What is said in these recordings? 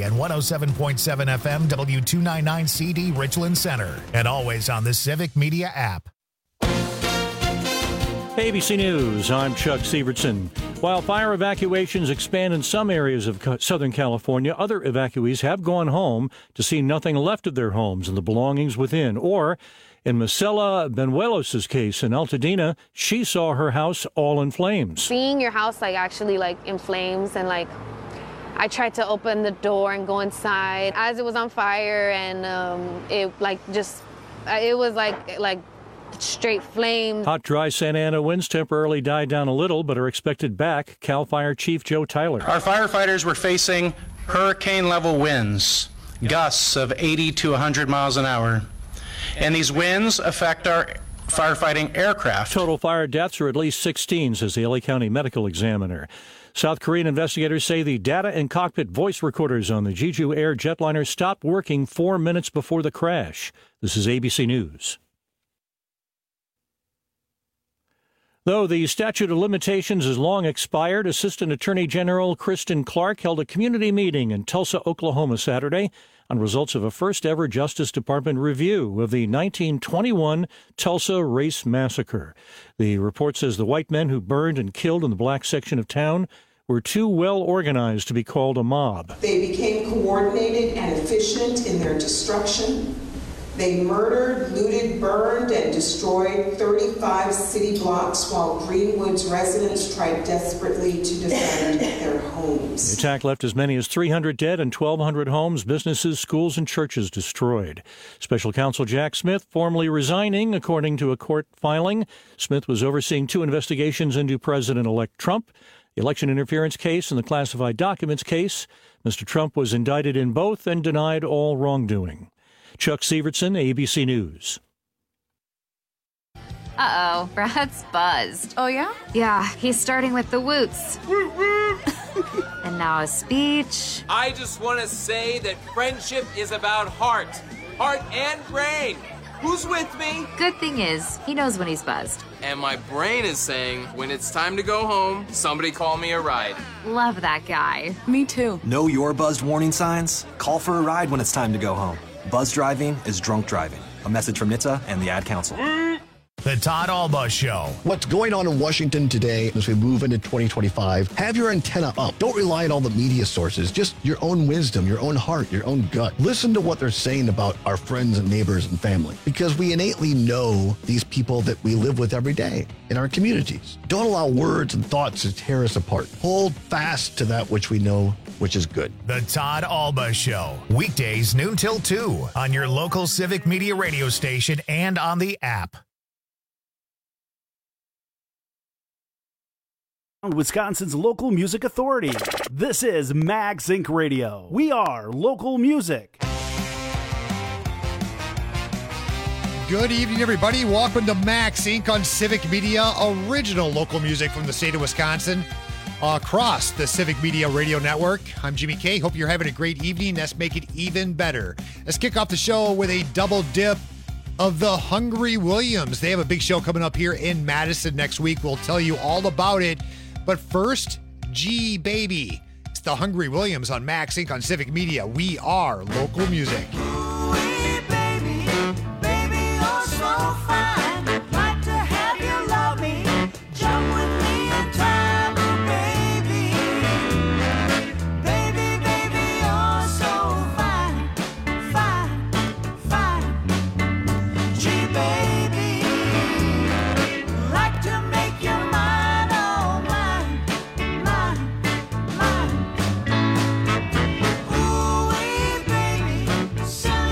and 107.7 FM W299CD Richland Center. And always on the Civic Media app. ABC News, I'm Chuck Sievertson. While fire evacuations expand in some areas of Southern California, other evacuees have gone home to see nothing left of their homes and the belongings within. Or, in Marcela Benuelos' case in Altadena, she saw her house all in flames. Seeing your house actually in flames, and I tried to open the door and go inside as it was on fire, and it was like straight flame. Hot, dry Santa Ana winds temporarily died down a little, but are expected back. CAL FIRE Chief Joe Tyler. Our firefighters were facing hurricane-level winds, gusts of 80 to 100 miles an hour. And these winds affect our firefighting aircraft. Total fire deaths are at least 16, says the LA County Medical Examiner. South Korean investigators say the data and cockpit voice recorders on the Jeju Air jetliner stopped working 4 minutes before the crash. This is ABC News. Though the statute of limitations is long expired, Assistant Attorney General Kristen Clark held a community meeting in Tulsa, Oklahoma Saturday on results of a first-ever Justice Department review of the 1921 Tulsa Race Massacre. The report says the white men who burned and killed in the black section of town were too well organized to be called a mob. They became coordinated and efficient in their destruction. They murdered, looted, burned, and destroyed 35 city blocks while Greenwood's residents tried desperately to defend their homes. The attack left as many as 300 dead and 1,200 homes, businesses, schools, and churches destroyed. Special Counsel Jack Smith formally resigning, according to a court filing. Smith was overseeing 2 investigations into President-elect Trump, the election interference case and the classified documents case. Mr. Trump was indicted in both and denied all wrongdoing. Chuck Sievertson, ABC News. Uh-oh, Brad's buzzed. Oh, yeah? Yeah, he's starting with the woots. And now a speech. I just want to say that friendship is about heart and brain. Who's with me? Good thing is, he knows when he's buzzed. And my brain is saying, when it's time to go home, somebody call me a ride. Love that guy. Me too. Know your buzzed warning signs? Call for a ride when it's time to go home. Buzz driving is drunk driving. A message from NHTSA and the Ad Council. The Todd Alba Show. What's going on in Washington today as we move into 2025? Have your antenna up. Don't rely on all the media sources. Just your own wisdom, your own heart, your own gut. Listen to what they're saying about our friends and neighbors and family, because we innately know these people that we live with every day in our communities. Don't allow words and thoughts to tear us apart. Hold fast to that which we know, which is good. The Todd Alba Show. Weekdays noon till 2 on your local Civic Media radio station and on the app. Wisconsin's local music authority. This is Max Inc. Radio. We are local music. Good evening, everybody. Welcome to Max Inc. on Civic Media, original local music from the state of Wisconsin, across the Civic Media Radio Network. I'm Jimmy K. Hope you're having a great evening. Let's make it even better. Let's kick off the show with a double dip of the Hungry Williams. They have a big show coming up here in Madison next week. We'll tell you all about it. But first, G Baby. It's the Hungry Williams on Max Inc. on Civic Media. We are local music. Ooh, baby,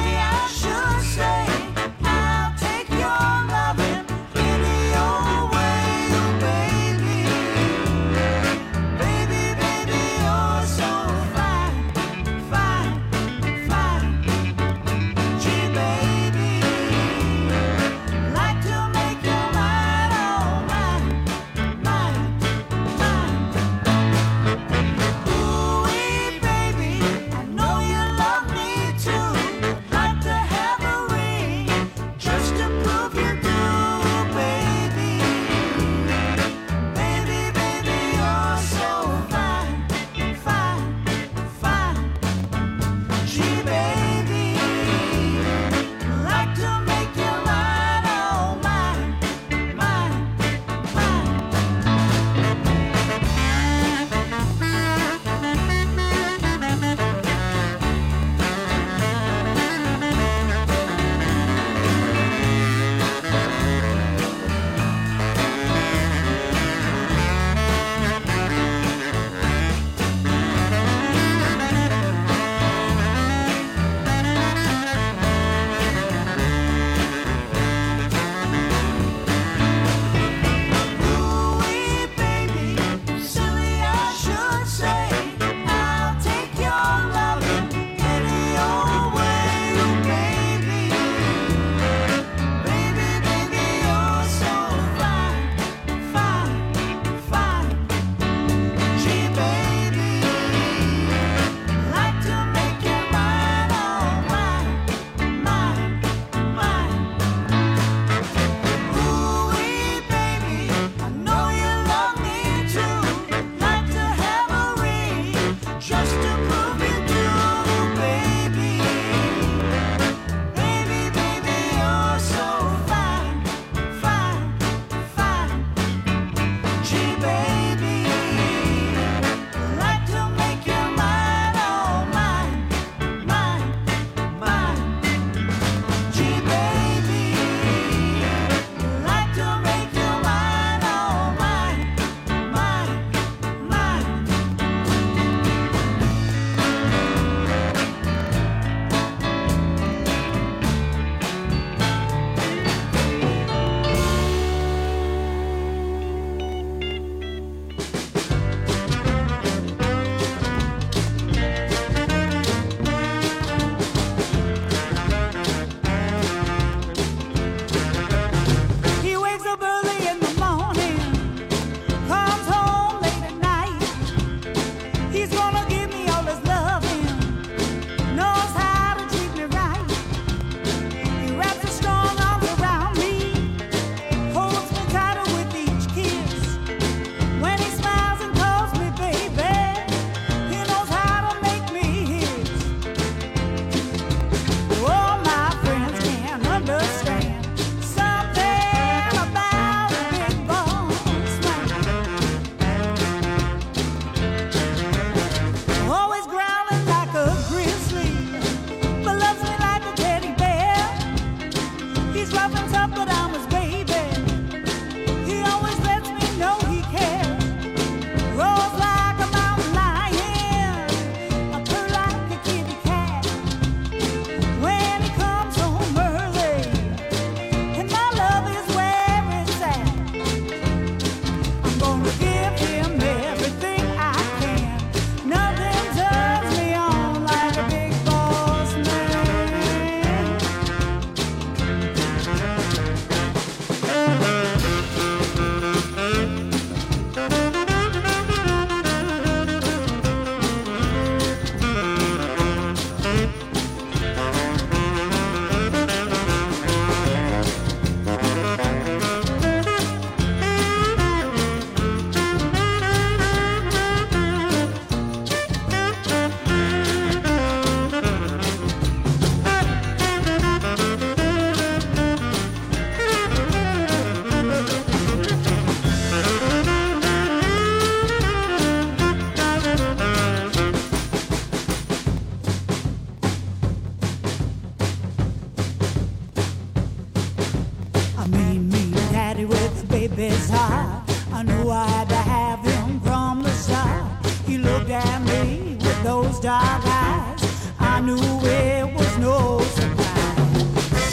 baby's heart. I knew I had to have him from the start. He looked at me with those dark eyes. I knew it was no surprise.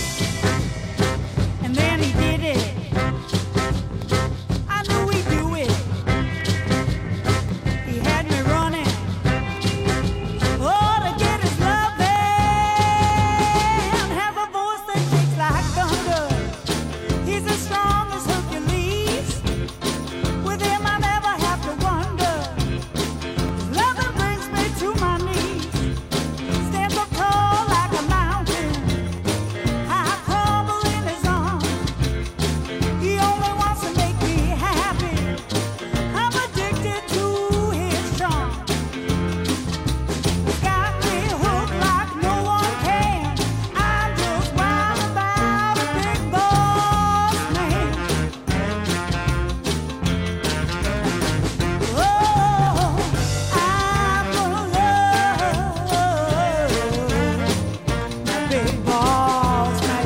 And then he did it. I knew he'd do it. He had me running. Oh, to get his love and have a voice that shakes like thunder. He's as strong as Hercules. With him I never have to wonder. His loving brings me to my knees. Stands up tall like a mountain. I crumble in his arms. He only wants to make me happy. I'm addicted to his charm. He's got me hooked like no one can. I'm just wild about a big boss man. Oh, I'm gonna love the big boss man.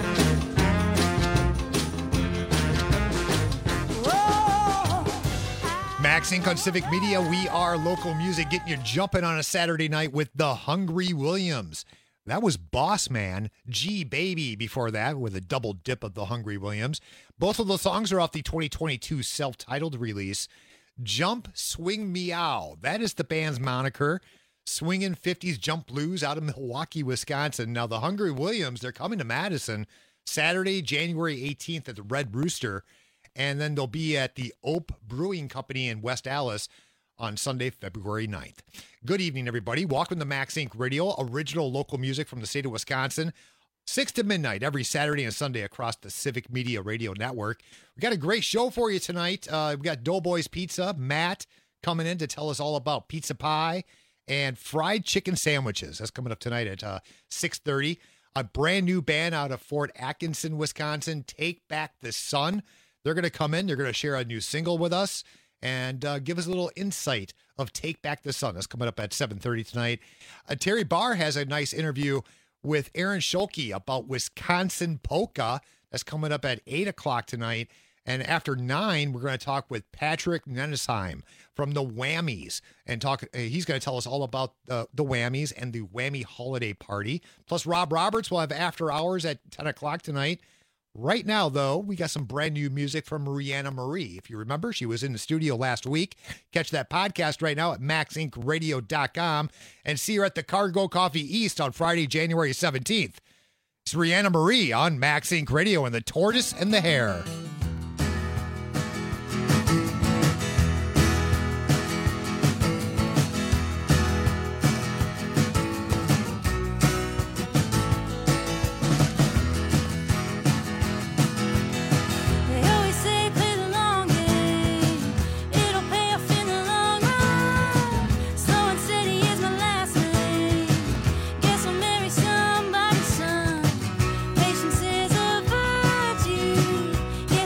Max Inc. on Civic Media. We are local music, getting you jumping on a Saturday night with the Hungry Williams. That was Boss Man, G Baby before that, with a double dip of the Hungry Williams. Both of the songs are off the 2022 self-titled release, Jump, Swing, Meow. That is the band's moniker. Swinging 50s jump blues out of Milwaukee, Wisconsin. Now, the Hungry Williams, they're coming to Madison Saturday, January 18th at the Red Rooster. And then they'll be at the Ope Brewing Company in West Allis on Sunday, February 9th. Good evening, everybody. Welcome to Max Inc. Radio, original local music from the state of Wisconsin. 6 to midnight every Saturday and Sunday across the Civic Media Radio Network. We got a great show for you tonight. We got Doughboys Pizza, Matt coming in to tell us all about pizza pie and fried chicken sandwiches. That's coming up tonight at 6:30. A brand new band out of Fort Atkinson, Wisconsin, Take Back the Sun. They're going to come in. They're going to share a new single with us and give us a little insight of Take Back the Sun. That's coming up at 7:30 tonight. Terry Barr has a nice interview with Aaron Schulke about Wisconsin polka. That's coming up at 8 o'clock tonight. And after 9, we're going to talk with Patrick Nenesheim from the Whammies. And he's going to tell us all about the Whammies and the Whammy Holiday Party. Plus, Rob Roberts will have After Hours at 10 o'clock tonight. Right now, though, we got some brand new music from Rihanna Marie. If you remember, she was in the studio last week. Catch that podcast right now at maxincradio.com and see her at the Cargo Coffee East on Friday, January 17th. It's Rihanna Marie on Max Inc. Radio and the Tortoise and the Hare. Somebody's son, patience is a virtue.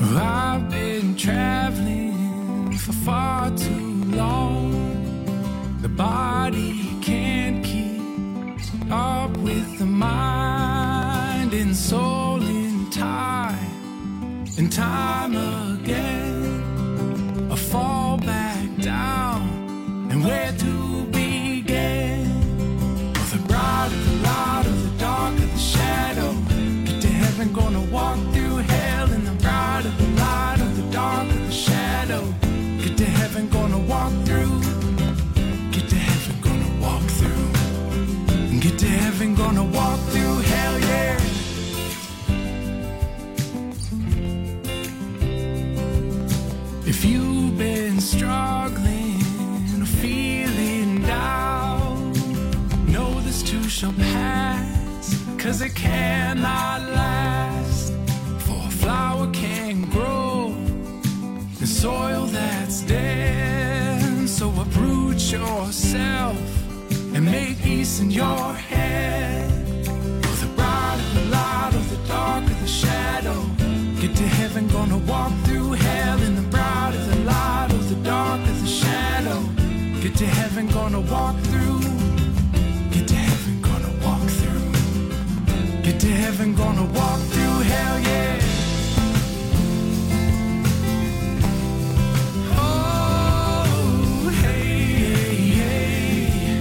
I've been traveling for far too long. The body can't keep up with the mind and soul in time and time again. I fall back down, and where to begin? For the bright of the light of the dark of the shadow, get to heaven, gonna walk through hell. In the bright of the light of the dark of the shadow, get to heaven, gonna walk through. Get to heaven, gonna walk through. Get to heaven, gonna walk through hell, yeah. If you've been struggling or feeling down, know this too shall pass, 'cause it cannot last. For a flower can't grow in soil that's dead. So uproot yourself and make peace in your head. For the bright of the light of the dark of the shadow, get to heaven, gonna walk through hell. In the bright of the light of the dark of the shadow, get to heaven, gonna walk through. Get to heaven, gonna walk through. Get to heaven, gonna walk through hell, yeah. Oh, hey, hey, hey.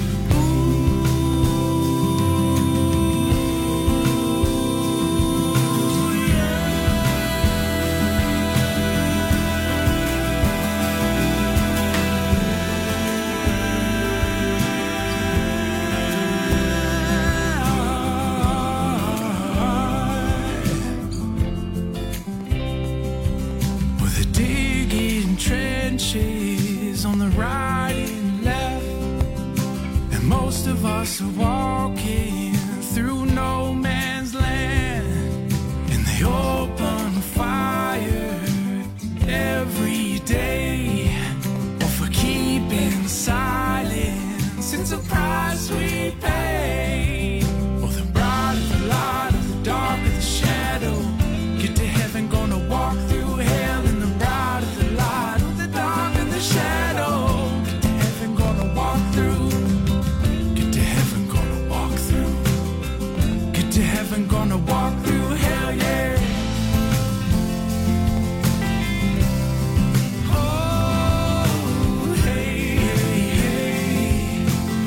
Trenches on the right and left, and most of us are walking through no man's land. And they open fire every day, or for keeping silence, it's a price we pay. Or the bright of the light of the dark of the shadow, get to heaven, gonna walk through hell. In the bright of the light of the dark of the shadow, get to heaven, gonna walk through. Get to heaven, gonna walk through. Get to heaven, gonna walk through hell, yeah. Oh, hey, hey, hey.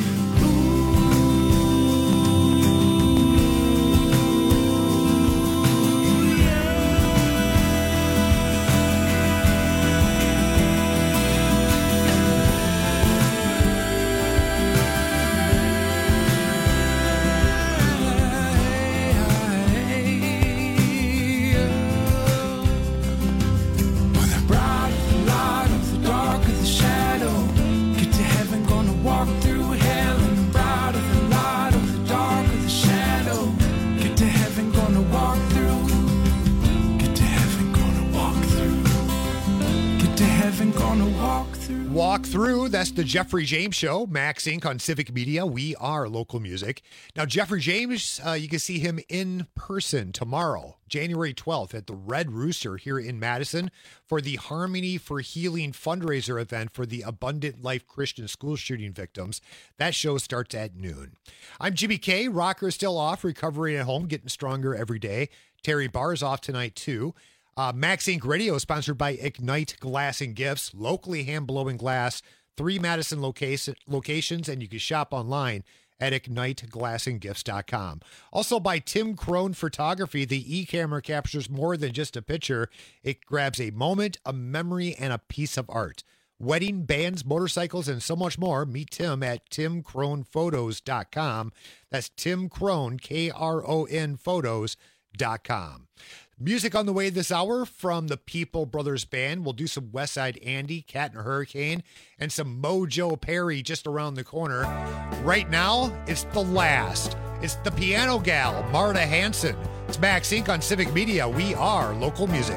Walk Through. That's the Jeffrey James Show, Max Inc. on Civic Media. We are local music. Now, Jeffrey James, you can see him in person tomorrow, January 12th, at the Red Rooster here in Madison for the Harmony for Healing fundraiser event for the Abundant Life Christian school shooting victims. That show starts at noon. I'm Jimmy K. Rocker's still off, recovering at home, getting stronger every day. Terry Barr's off tonight, too. Max Inc. Radio is sponsored by Ignite Glass and Gifts, locally hand-blowing glass, 3 Madison locations, and you can shop online at IgniteGlassandGifts.com. Also by Tim Crone Photography, the e-camera captures more than just a picture. It grabs a moment, a memory, and a piece of art. Wedding, bands, motorcycles, and so much more. Meet Tim at TimCronePhotos.com. That's Tim Crone, K-R-O-N Photos.com. Music on the way this hour from the People Brothers Band. We'll do some Westside Andy, Cat and Hurricane, and some Mojo Perry just around the corner. Right now, it's The Last. It's the piano gal, Marta Hanson. It's Max Inc. on Civic Media. We are local music.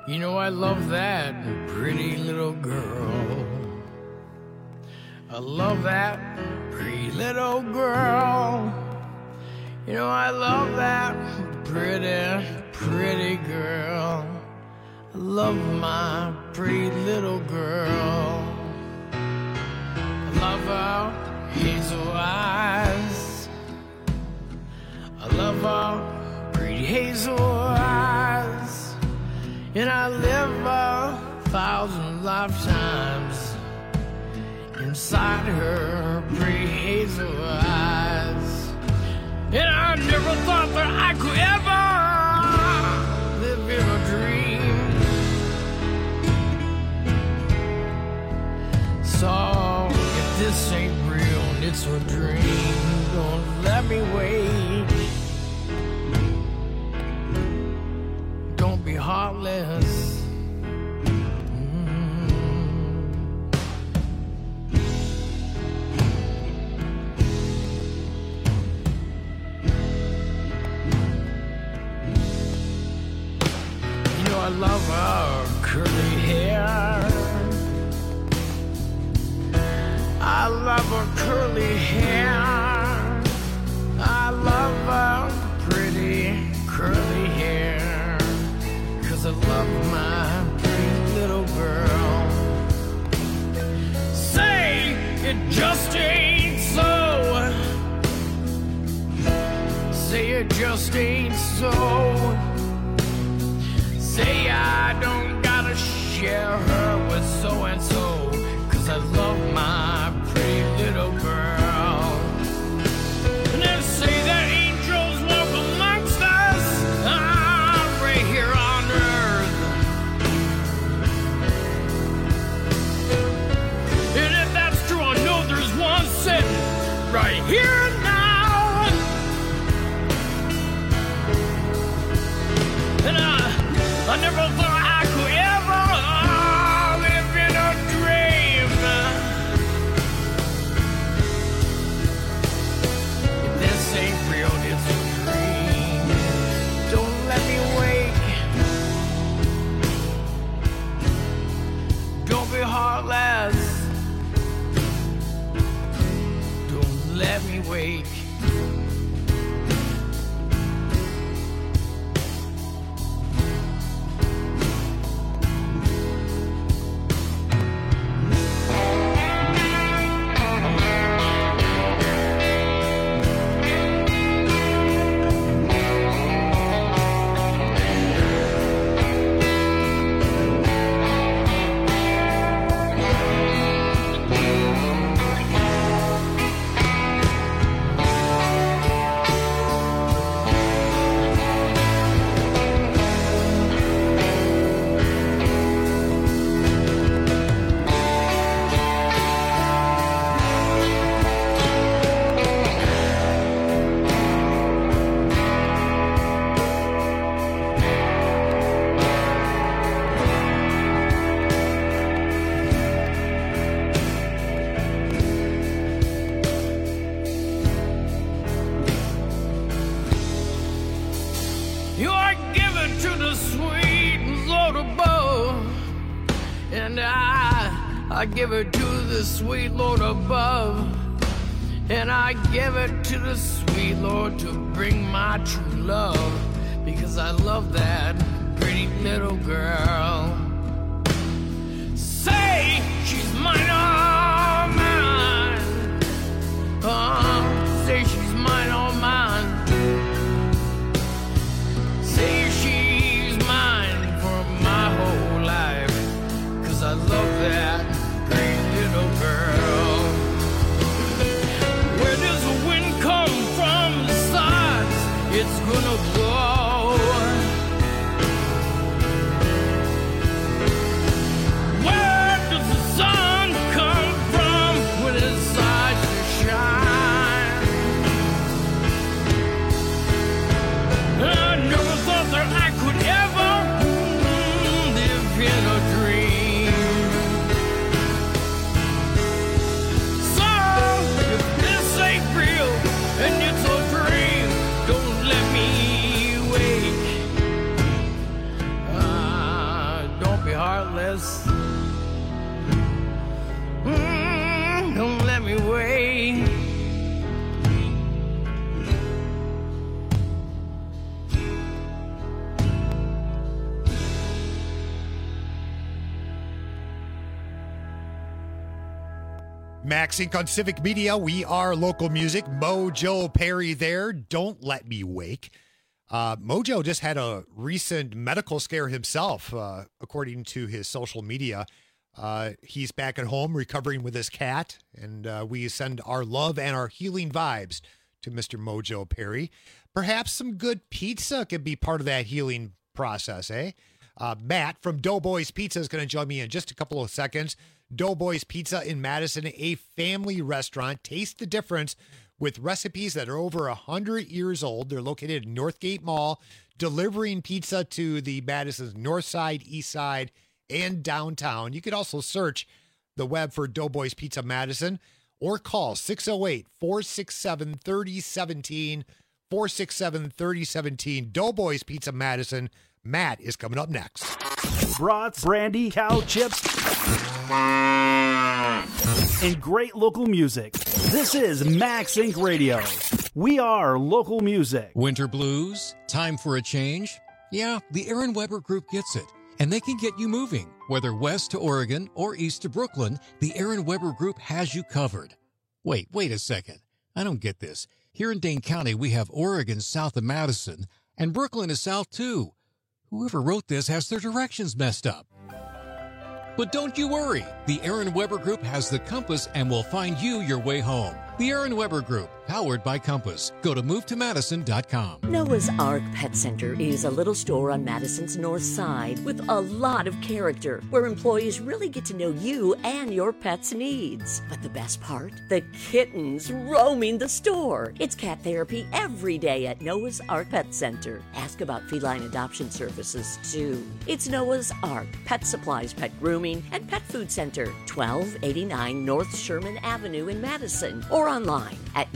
You know I love that pretty little girl. I love that pretty little girl. You know I love that pretty, pretty girl. I love my pretty little girl. I love her hazel eyes. I love her pretty hazel eyes. And I live 1,000 lifetimes inside her pretty hazel eyes. And I never thought that I could ever live in a dream. So if this ain't real and it's a dream, don't let me wait. Don't be heartless. I love her curly hair. I love her curly hair. I love her pretty curly hair. 'Cause I love my pretty little girl. Say it just ain't so. Say it just ain't so. Say I don't gotta share her with so-and-so, 'cause I love my pretty little girl. And then say that angels walk amongst us, right here on earth. And if that's true, I know there's one sitting right here now. And I never thought I could ever live in a dream. If this ain't real, it's a dream. Don't let me wake. Don't be heartless. Don't let me wake. I give it to the sweet Lord above, and I give it to the sweet Lord to bring my true love, because I love that pretty little girl. Say she's mine, all mine. Say she's mine, all mine. Say she's mine for my whole life, 'cause I love that little girl. Where does the wind come from? The sides it's gonna blow. heartless. Don't let me wait. Max Inc. on Civic Media. We are local music. Mojo Perry there. Don't let me wake. Mojo just had a recent medical scare himself, according to his social media. He's back at home recovering with his cat, and we send our love and our healing vibes to Mr. Mojo Perry. Perhaps some good pizza could be part of that healing process, eh? Matt from Doughboys Pizza is going to join me in just a couple of seconds. Doughboys Pizza in Madison, a family restaurant. Taste the difference with recipes that are over 100 years old. They're located in Northgate Mall, delivering pizza to the Madison's north side, east side, and downtown. You could also search the web for Doughboys Pizza Madison or call 608-467-3017, 467-3017. Doughboys Pizza Madison. Matt is coming up next. Brats, brandy, cow chips, and great local music. This is Max Inc. Radio. We are local music. Winter blues? Time for a change? Yeah, the Aaron Weber Group gets it. And they can get you moving. Whether west to Oregon or east to Brooklyn, the Aaron Weber Group has you covered. Wait a second. I don't get this. Here in Dane County, we have Oregon south of Madison, and Brooklyn is south too. Whoever wrote this has their directions messed up. But don't you worry. The Aaron Weber Group has the compass and will find you your way home. The Aaron Weber Group, powered by Compass. Go to movetomadison.com. Noah's Ark Pet Center is a little store on Madison's north side with a lot of character, where employees really get to know you and your pet's needs. But the best part? The kittens roaming the store. It's cat therapy every day at Noah's Ark Pet Center. Ask about feline adoption services, too. It's Noah's Ark Pet Supplies, Pet Grooming, and Pet Food Center, 1289 North Sherman Avenue in Madison, or online at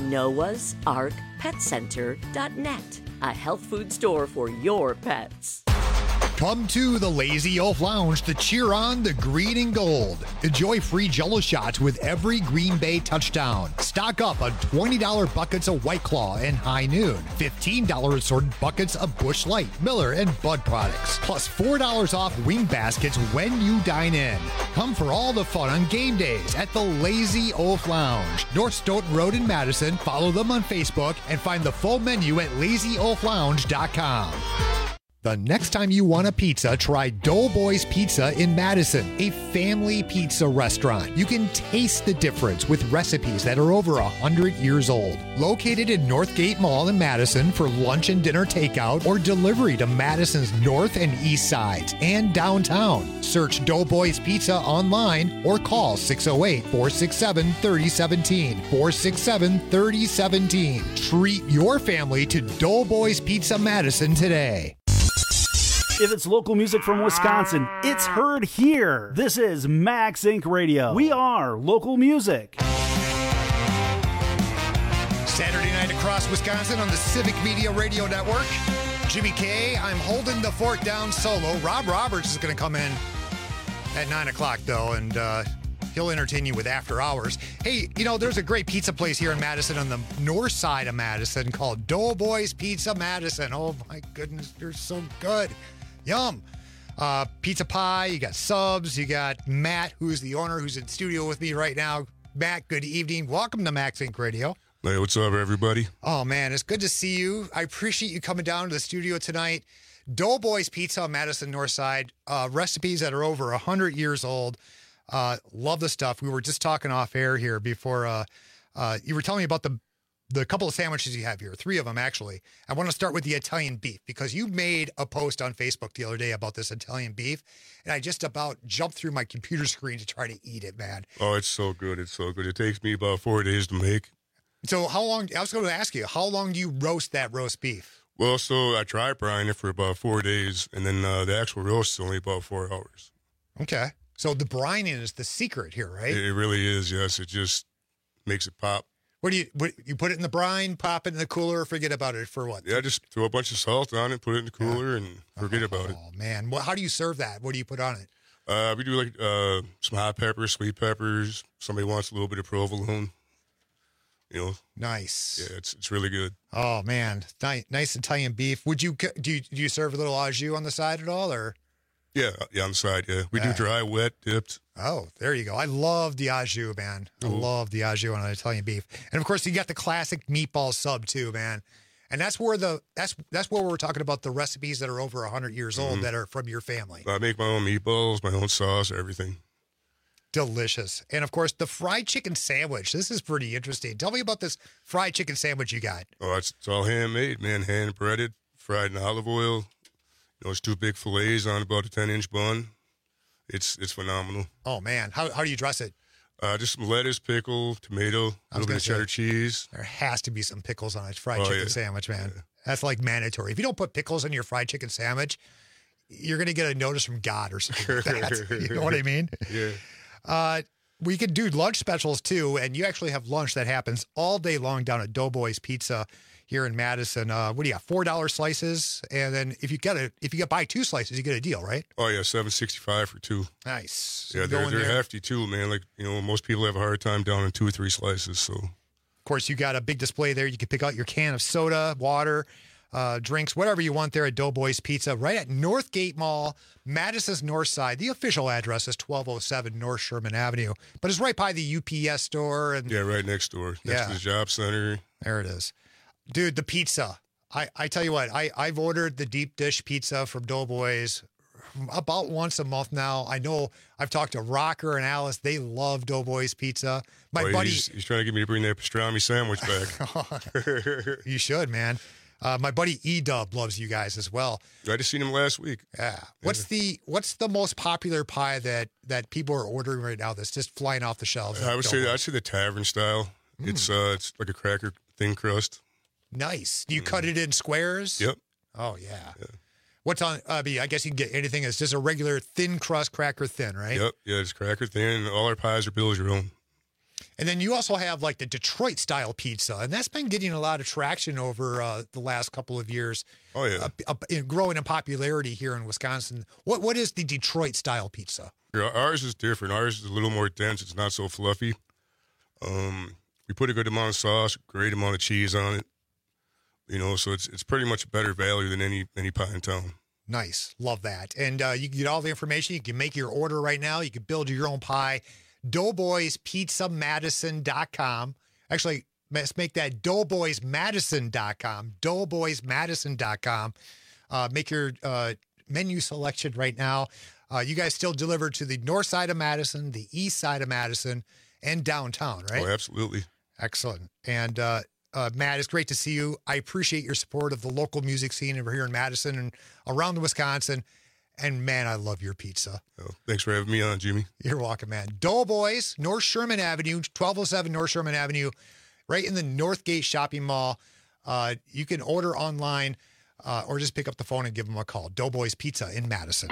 noahsarkpetcenter.net. A health food store for your pets. Come to the Lazy Oaf Lounge to cheer on the green and gold. Enjoy free Jell-O shots with every Green Bay touchdown. Stock up on $20 buckets of White Claw and High Noon. $15 assorted buckets of Busch Light, Miller, and Bud products. Plus $4 off wing baskets when you dine in. Come for all the fun on game days at the Lazy Oaf Lounge. North Stoughton Road in Madison. Follow them on Facebook and find the full menu at lazyoaflounge.com. The next time you want a pizza, try Doughboys Pizza in Madison, a family pizza restaurant. You can taste the difference with recipes that are over 100 years old. Located in Northgate Mall in Madison for lunch and dinner takeout or delivery to Madison's north and east sides and downtown. Search Doughboys Pizza online or call 608-467-3017, 467-3017. Treat your family to Doughboys Pizza Madison today. If it's local music from Wisconsin, it's heard here. This is Max Inc. Radio. We are local music. Saturday night across Wisconsin on the Civic Media Radio Network. Jimmy K, I'm holding the fort down solo. Rob Roberts is going to come in at 9 o'clock, though, and he'll entertain you with After Hours. Hey, you know, there's a great pizza place here in Madison on the north side of Madison called Doughboys Pizza Madison. Oh, my goodness, they're so good. Yum. Pizza pie, you got subs, you got Matt, who's the owner, who's in studio with me right now. Matt, good evening. Welcome to Max Inc. Radio. Hey, what's up, everybody? Oh, man, it's good to see you. I appreciate you coming down to the studio tonight. Doughboys Pizza on Madison North Side. Recipes that are over 100 years old. Love the stuff. We were just talking off air here before you were telling me about the couple of sandwiches you have here, 3 of them actually. I want to start with the Italian beef because you made a post on Facebook the other day about this Italian beef, and I just about jumped through my computer screen to try to eat it, man. Oh, it's so good. It's so good. It takes me about 4 days to make. So how long, I was going to ask you, how long do you roast that roast beef? Well, so I dry brine it for about 4 days, and then the actual roast is only about 4 hours. Okay. So the brining is the secret here, right? It really is, yes. It just makes it pop. What you put it in the brine, pop it in the cooler, or forget about it for what? Yeah, just throw a bunch of salt on it, put it in the cooler, and forget about it. Oh, man. Well, how do you serve that? What do you put on it? We do like some hot peppers, sweet peppers. Somebody wants a little bit of provolone. You know, nice. Yeah, it's really good. Oh man, nice Italian beef. Would you do you serve a little au jus on the side at all, or? Yeah, on the side. Yeah, we do dry, wet, dipped. Oh, there you go. I love the au jus, man. I love the au jus on an Italian beef, and of course you got the classic meatball sub too, man. And that's where that's where we're talking about the recipes that are over 100 years old that are from your family. I make my own meatballs, my own sauce, everything. Delicious. And of course, the fried chicken sandwich. This is pretty interesting. Tell me about this fried chicken sandwich you got. Oh, it's all handmade, man. Hand breaded, fried in olive oil. You know, it's 2 big fillets on about a 10-inch bun. It's phenomenal. Oh man, how do you dress it? Just some lettuce, pickle, tomato, a little bit of cheddar cheese. There has to be some pickles on a fried chicken sandwich, man. Yeah. That's like mandatory. If you don't put pickles on your fried chicken sandwich, you're going to get a notice from God or something like that. You know what I mean? Yeah. We could do lunch specials too, and you actually have lunch that happens all day long down at Doughboys Pizza here in Madison. What do you got? $4 slices, and then if you buy 2 slices, you get a deal, right? Oh yeah, $7.65 for 2. Nice. Yeah, they're hefty too, man. Like, you know, most people have a hard time down in 2 or 3 slices. So, of course, you got a big display there. You can pick out your can of soda, water, drinks, whatever you want there at Doughboys Pizza, right at Northgate Mall, Madison's North Side. The official address is 1207 North Sherman Avenue, but it's right by the UPS store. And yeah, right next door, next to the job center. There it is. Dude, the pizza. I tell you what, I've ordered the deep dish pizza from Doughboys about once a month now. I know I've talked to Rocker and Alice. They love Doughboys Pizza. My buddy... He's trying to get me to bring that pastrami sandwich back. You should, man. My buddy E-Dub loves you guys as well. I just seen him last week. Yeah. What's the most popular pie that people are ordering right now that's just flying off the shelves? I'd say the tavern style. It's like a cracker thin crust. Nice. Do you cut it in squares? Yep. Oh yeah. What's on? I guess you can get anything. It's just a regular thin crust cracker thin, right? Yep. Yeah, it's cracker thin. All our pies are build your own. And then you also have like the Detroit style pizza, and that's been getting a lot of traction over the last couple of years. Oh yeah, growing in popularity here in Wisconsin. What is the Detroit style pizza? Ours is different. Ours is a little more dense. It's not so fluffy. We put a good amount of sauce, great amount of cheese on it. You know, so it's pretty much a better value than any pie in town. Nice, love that. And you can get all the information. You can make your order right now. You can build your own pie. Doughboyspizzamadison.com. Actually, let's make that DoughboysMadison.com. DoughboysMadison.com. Make your menu selection right now. You guys still deliver to the north side of Madison, the east side of Madison, and downtown, right? Oh, absolutely. Excellent. And Matt, it's great to see you. I appreciate your support of the local music scene over here in Madison and around Wisconsin. And, man, I love your pizza. Oh, thanks for having me on, Jimmy. You're welcome, man. Doughboys, North Sherman Avenue, 1207 North Sherman Avenue, right in the Northgate Shopping Mall. You can order online or just pick up the phone and give them a call. Doughboys Pizza in Madison.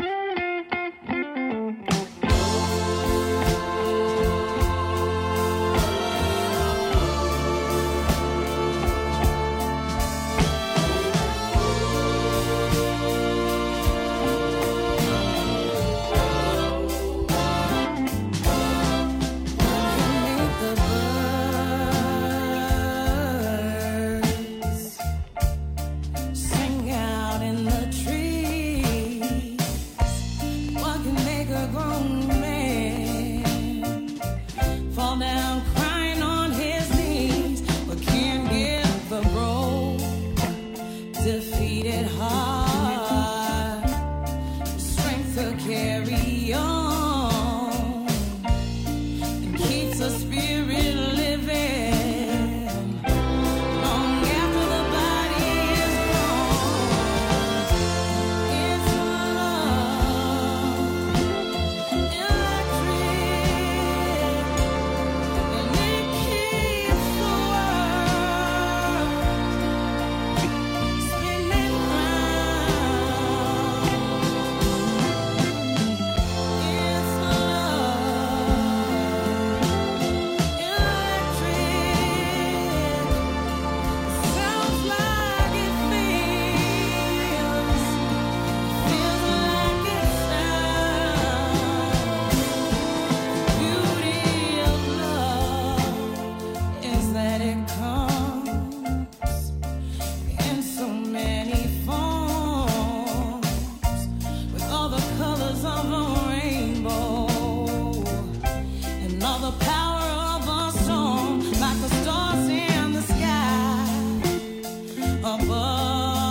colors of a rainbow and all the power of a song, like the stars in the sky above.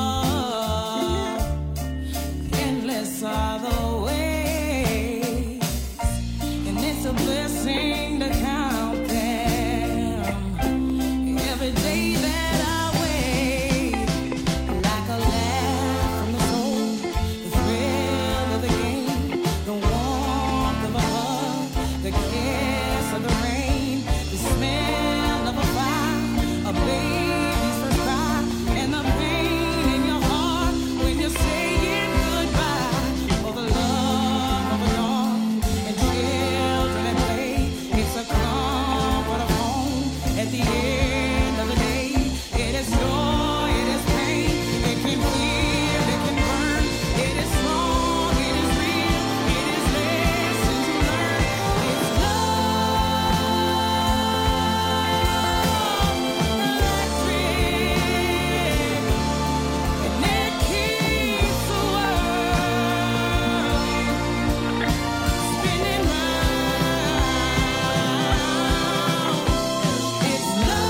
Endless are the ways, and it's a blessing to count them every day that I wait, like a laugh from the soul, the thrill of the game, the warmth of a hug, the kiss of the rain, the smell of a fire, a baby's first cry, and the pain in your heart when you're saying goodbye. For the love of a dawn and children at play, it's a comfort of home at the end of the day. It is joy, it is pain, it can feel, it can burn, it is strong, it is real, it is lessons to learn. It's and it keeps the world spinning round. It's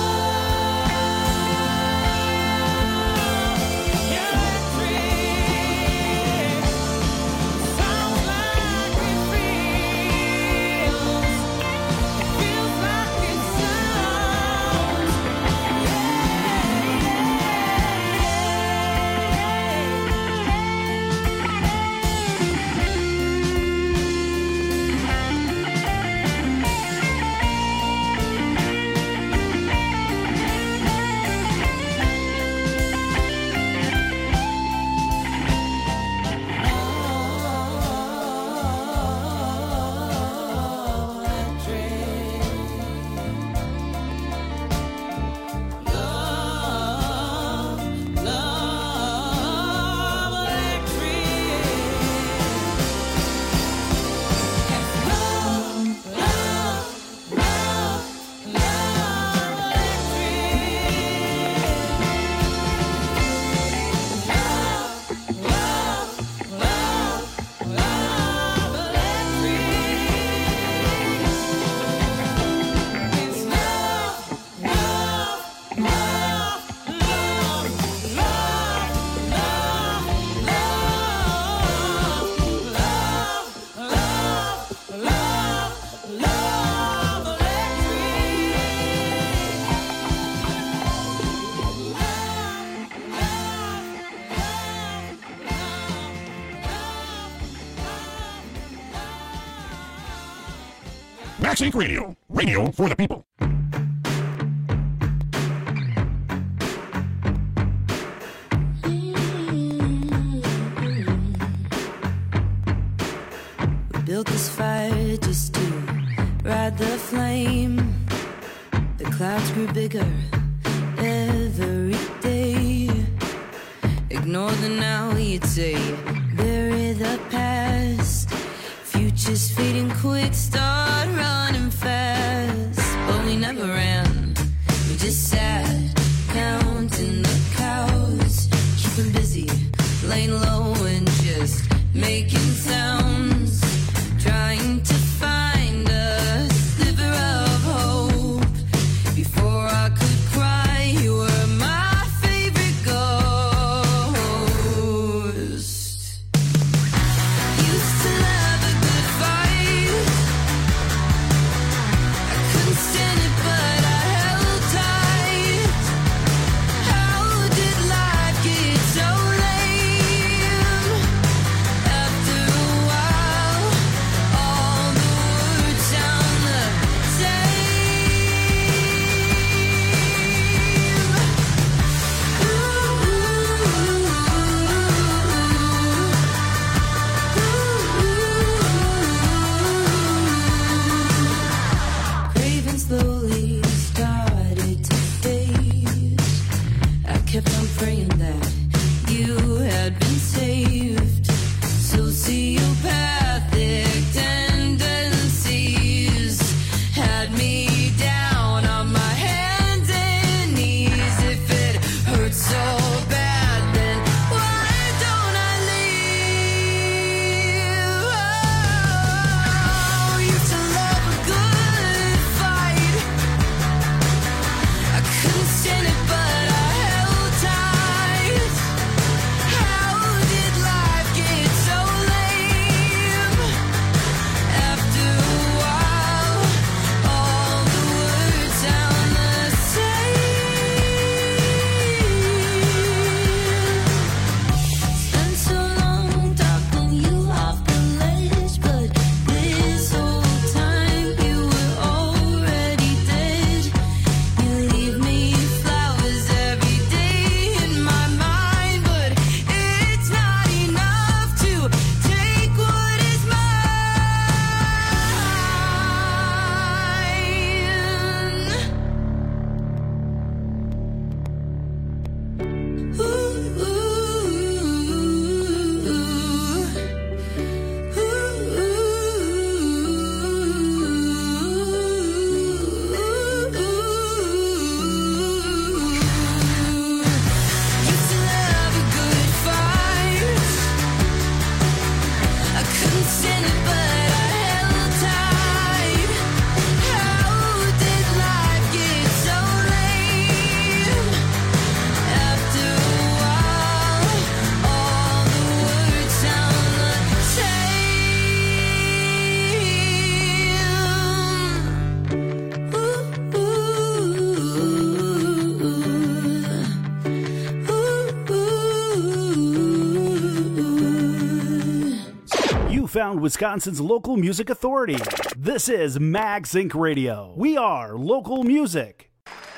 electric, sounds like it feels like it sounds. Max Inc. Radio. Radio for the people. We built this fire just to ride the flame. The clouds grew bigger every day. Ignore the now, you'd say. Bury the past. Future's fading quick, start running fast. But we never ran, we just sat, counting the cows. Keeping busy, laying low and just making sounds. Trying to find a sliver of hope. Before I could cry, you were my favorite ghost. Used to love a good fight. I couldn't stand it, but I held tight. How did life get so lame? After a while, all the words sound the same. Craving slowly started to fade. I kept on praying that you had been saved. Sociopathic tendencies had me down on my hands and knees. If it hurts so bad, then why don't I leave? direction, but I held tight. How did life get so lame? After a while, all the words sound the You found Wisconsin's local music authority. This is Mag Sync Radio. We are local music.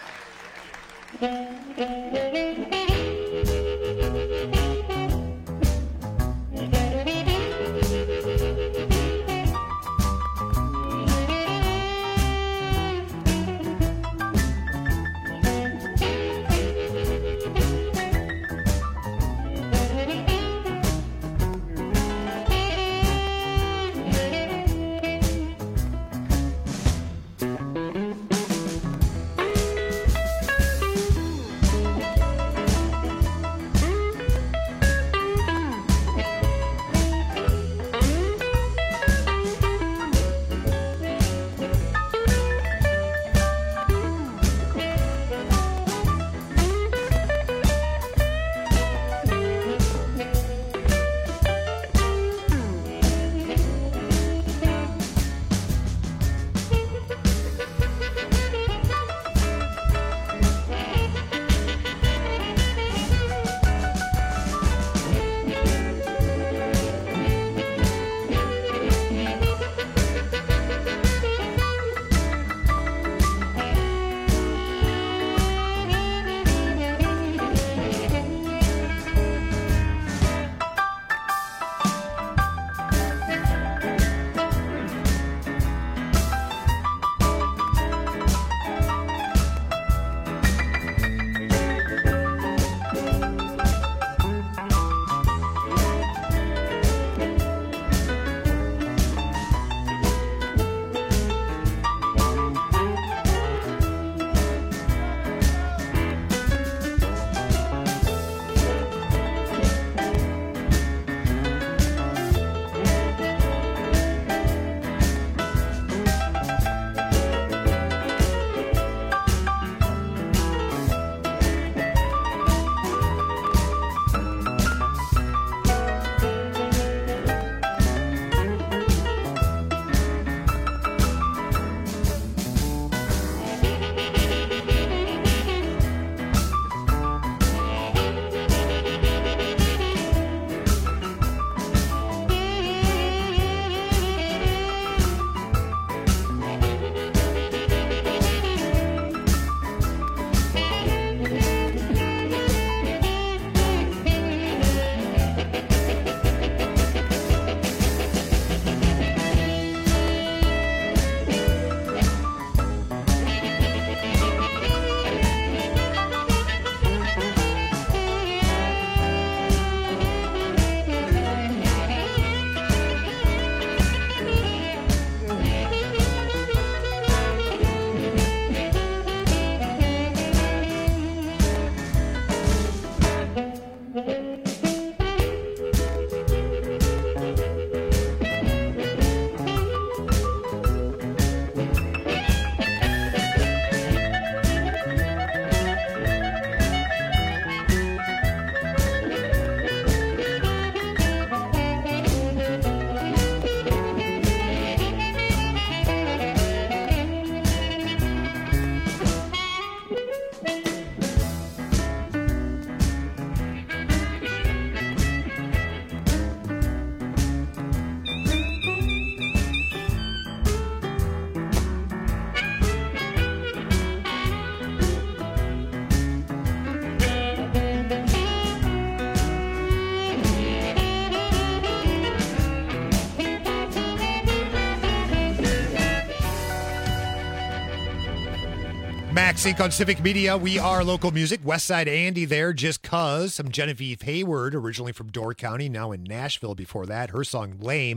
Max Inc. on Civic Media. We are local music. Westside Andy there, just cuz. Some Genevieve Hayward, originally from Door County, now in Nashville before that. Her song Lame.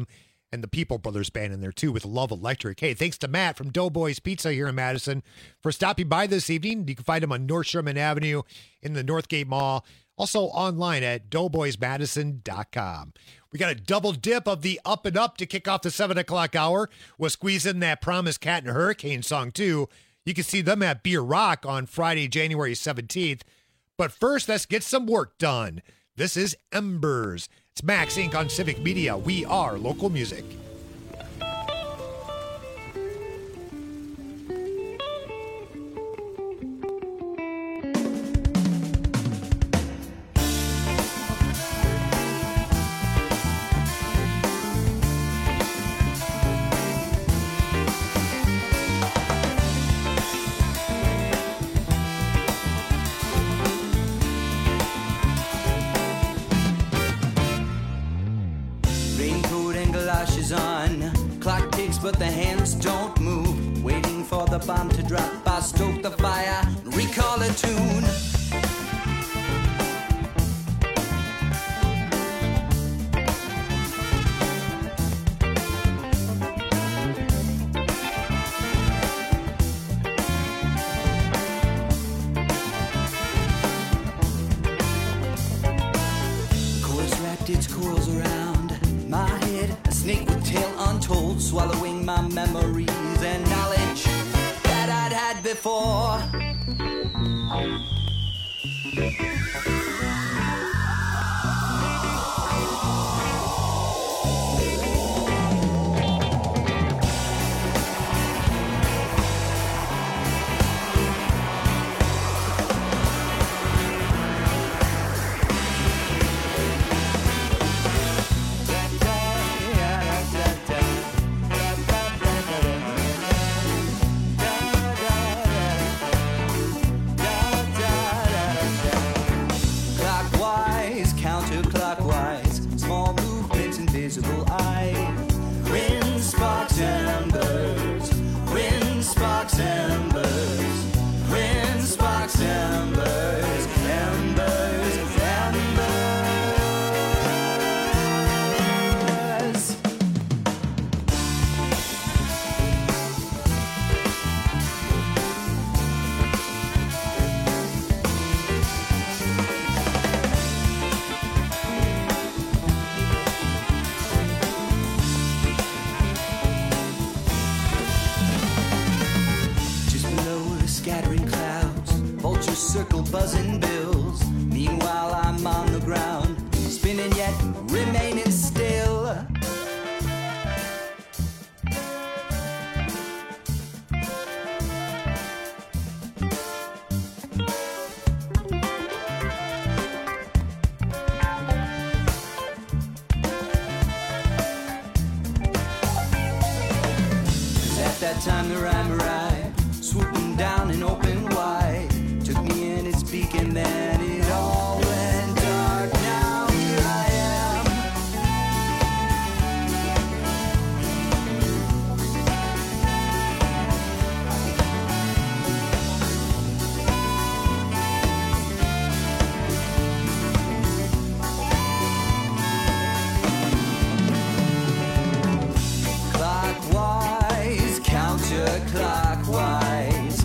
and the People Brothers Band in there too with Love Electric. Hey, thanks to Matt from Doughboys Pizza here in Madison for stopping by this evening. You can find him on North Sherman Avenue in the Northgate Mall. Also online at doughboysmadison.com. We got a double dip of the Up and Up to kick off the 7 o'clock hour. We'll squeeze in that Promise Cat and Hurricane song too. You can see them at Beer Rock on Friday, January 17th. But first, let's get some work done. This is Embers. It's Max Inc. on Civic Media. We are local music. On. Clock ticks, but the hands don't move. Waiting for the bomb to drop. I stoke the fire, recall a tune. Chorus wrapped its coils around my head. A snake with tail untold, swallowing my memories and knowledge that I'd had before. Circle buzzing bills. Meanwhile, I'm on the ground, spinning yet remaining still. At that time, the rhyme arrived, swooping down and open wide. Took me in its beak and then it all went dark. Now here I am. Clockwise, counterclockwise.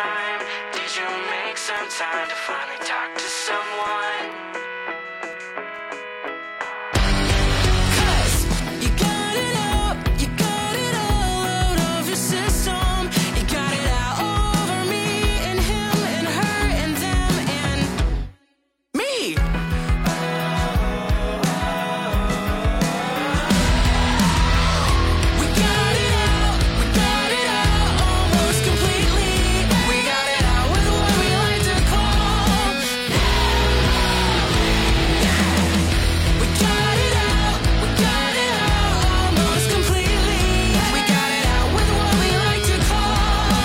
time? Did you make some time to finally talk to someone? You got it out, you got it all out of your system. You got it out over me and him and her and them and me. We got it out almost completely. We got it out with what we like to call. We got it out almost completely. We got it out with what we like to call.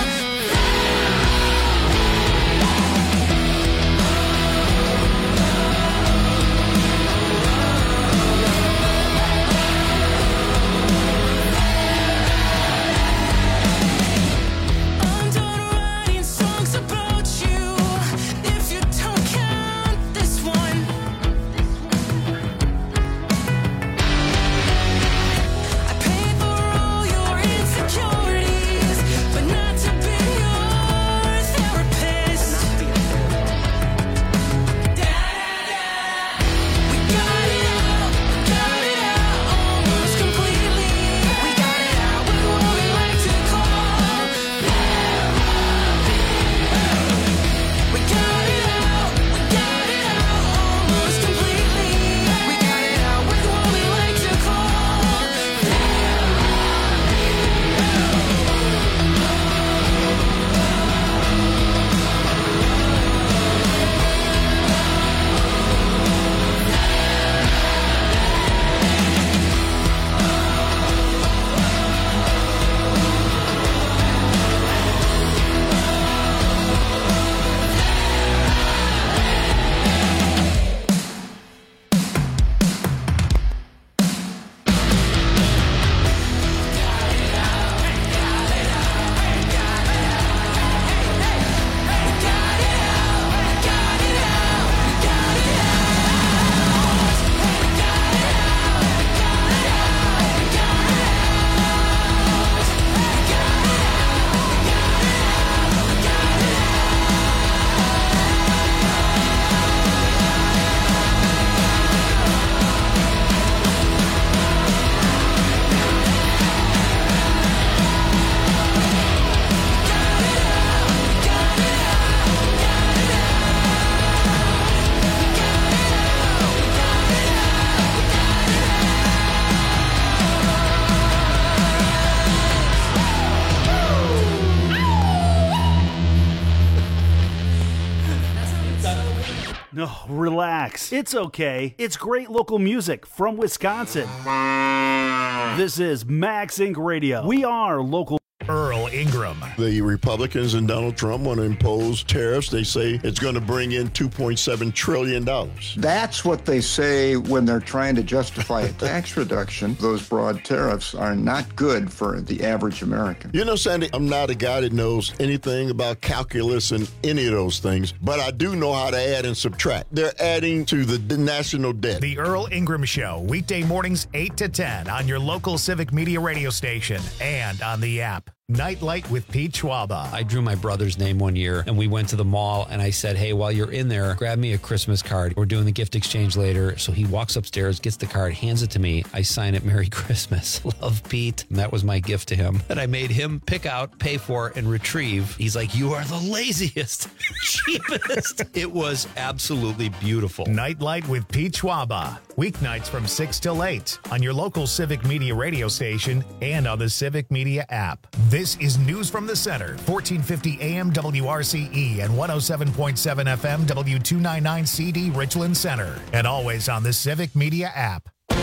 I'm done writing songs about you. If you don't count this one, I paid for all your insecurities, but not to be your therapist. We got it out almost completely. We got it out with what we like to call. We got it out almost completely. We got it out with what we like to call. No, relax. It's okay. It's great local music from Wisconsin. This is Max Inc. Radio. We are local. Earl Ingram. The Republicans and Donald Trump want to impose tariffs. They say it's going to bring in $2.7 trillion. That's what they say when they're trying to justify a tax reduction. Those broad tariffs are not good for the average American. You know, Sandy, I'm not a guy that knows anything about calculus and any of those things, but I do know how to add and subtract. They're adding to the national debt. The Earl Ingram Show, weekday mornings 8 to 10 on your local Civic Media radio station and on the app. Nightlight with Pete Schwaba. I drew my brother's name one year, and we went to the mall, and I said, hey, while you're in there, grab me a Christmas card. We're doing the gift exchange later. So he walks upstairs, gets the card, hands it to me. I sign it, Merry Christmas. Love, Pete. And that was my gift to him that I made him pick out, pay for, and retrieve. He's like, you are the laziest, cheapest. It was absolutely beautiful. Nightlight with Pete Schwaba. Weeknights from 6 till 8 on your local Civic Media radio station and on the Civic Media app. This is News from the Center, 1450 AM WRCE and 107.7 FM W299 CD Richland Center, and always on the Civic Media app.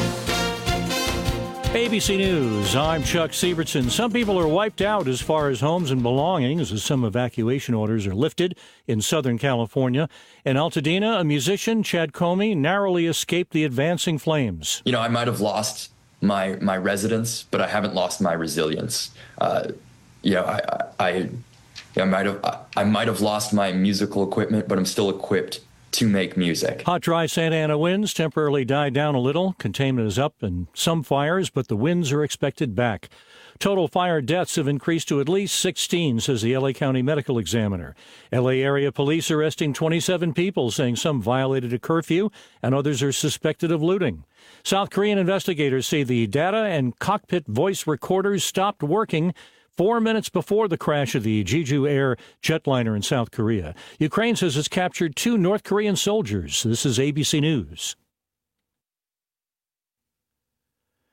ABC News, I'm Chuck Sievertson. Some people are wiped out as far as homes and belongings as some evacuation orders are lifted in Southern California. In Altadena, a musician, Chad Comey, narrowly escaped the advancing flames. You know, I might have lost my residence, but I haven't lost my resilience. I might have lost my musical equipment, but I'm still equipped to make music. Hot, dry Santa Ana winds temporarily died down a little. Containment is up in some fires, but the winds are expected back. Total fire deaths have increased to at least 16, says the L.A. County Medical Examiner. L.A. area police arresting 27 people, saying some violated a curfew and others are suspected of looting. South Korean investigators say the data and cockpit voice recorders stopped working 4 minutes before the crash of the Jeju Air jetliner in South Korea. Ukraine says it's captured 2 North Korean soldiers. This is ABC News.